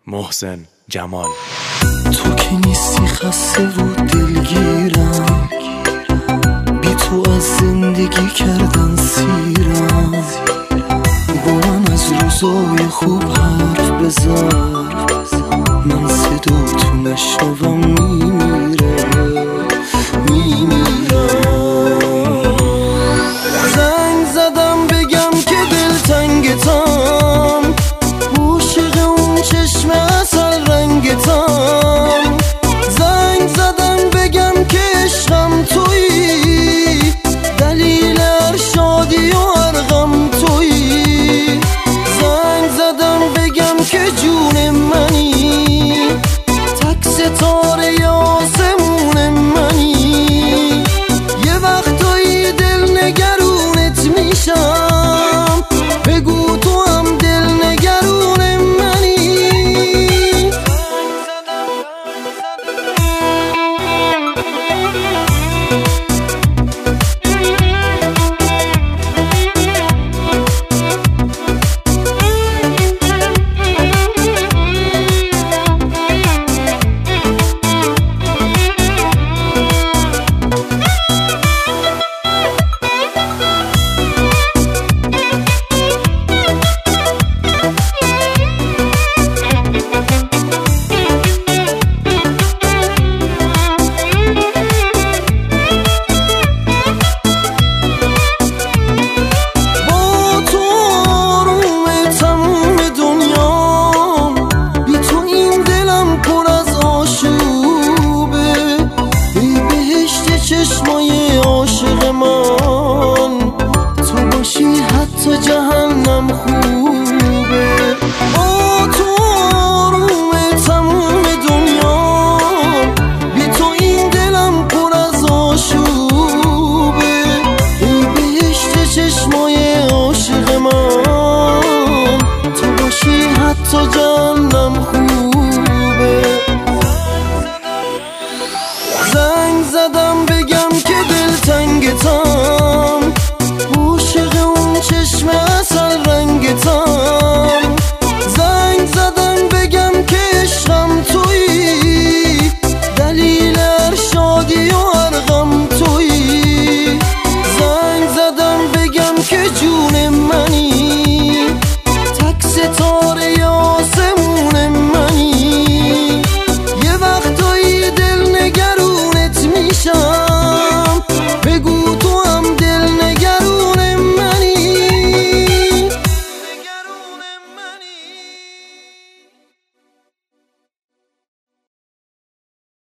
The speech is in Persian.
محسن جمال. تو که نیستی خسته و دلگیرم، بی تو از زندگی کردن سیرم. با من از روزای خوب حرف بزن، من صدا تو نشنوم میمیرم. زنگ زدم بگم که دلتنگتم، عاشق اون چشم اصل رنگتم. زنگ زدم بگم که عشقم تویی، دلیل هر شادی و هر غم تویی. زنگ زدم بگم که جون منی، تک ستاره آسمون منی. یه وقتایی دل نگرونت میشم، بگو تو هم دل نگرون منی. چشمای عاشق من تو باشی حتی جهنم خوبه. با تو آروم تموم دنیا، بی تو این دلم پر از آشوبه. ای بهشت چشمای عاشق من تو باشی حتی جهنم